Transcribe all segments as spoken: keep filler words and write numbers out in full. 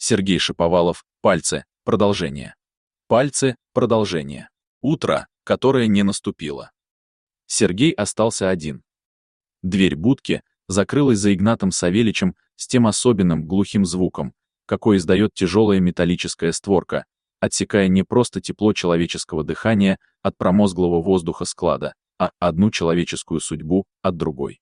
Сергей Шиповалов. Пальцы. Продолжение. Пальцы. Продолжение. Утро, которое не наступило. Сергей остался один. Дверь будки закрылась за Игнатом Савельичем с тем особенным глухим звуком, какой издает тяжелая металлическая створка, отсекая не просто тепло человеческого дыхания от промозглого воздуха склада, а одну человеческую судьбу от другой.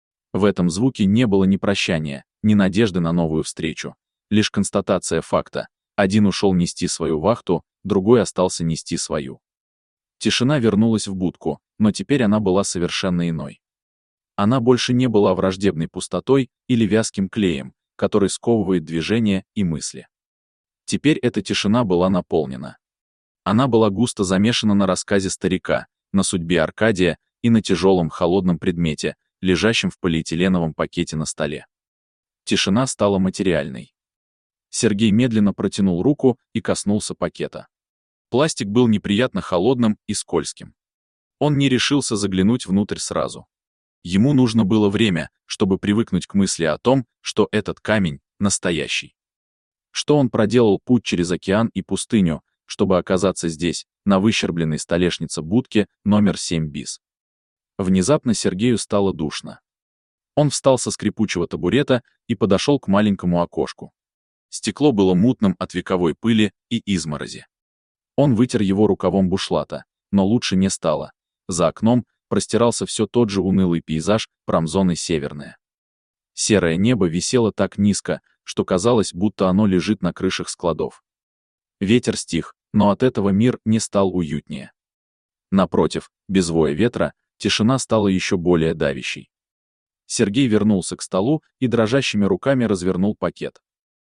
В этом звуке не было ни прощания, ни надежды на новую встречу, лишь констатация факта: один ушел нести свою вахту, другой остался нести свою. Тишина вернулась в будку, но теперь она была совершенно иной. Она больше не была враждебной пустотой или вязким клеем, который сковывает движения и мысли. Теперь эта тишина была наполнена. Она была густо замешана на рассказе старика, на судьбе Аркадия и на тяжелом холодном предмете, лежащем в полиэтиленовом пакете на столе. Тишина стала материальной. Сергей медленно протянул руку и коснулся пакета. Пластик был неприятно холодным и скользким. Он не решился заглянуть внутрь сразу. Ему нужно было время, чтобы привыкнуть к мысли о том, что этот камень настоящий. Что он проделал путь через океан и пустыню, чтобы оказаться здесь, на выщербленной столешнице будки номер семь бис. Внезапно Сергею стало душно. Он встал со скрипучего табурета и подошел к маленькому окошку. Стекло было мутным от вековой пыли и изморози. Он вытер его рукавом бушлата, но лучше не стало. За окном простирался все тот же унылый пейзаж промзоны Северная. Серое небо висело так низко, что казалось, будто оно лежит на крышах складов. Ветер стих, но от этого мир не стал уютнее. Напротив, без воя ветра, тишина стала еще более давящей. Сергей вернулся к столу и дрожащими руками развернул пакет.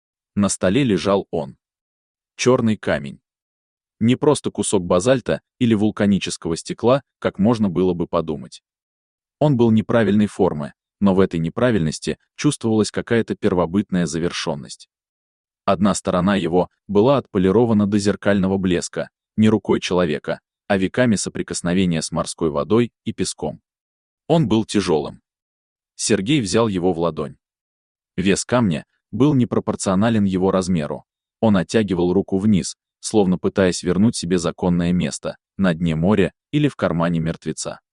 На столе лежал он. Черный камень. Не просто кусок базальта или вулканического стекла, как можно было бы подумать. Он был неправильной формы, но в этой неправильности чувствовалась какая-то первобытная завершенность. Одна сторона его была отполирована до зеркального блеска, не рукой человека, а веками соприкосновения с морской водой и песком. Он был тяжелым. Сергей взял его в ладонь. Вес камня был непропорционален его размеру. Он оттягивал руку вниз, словно пытаясь вернуть себе законное место, на дне моря или в кармане мертвеца.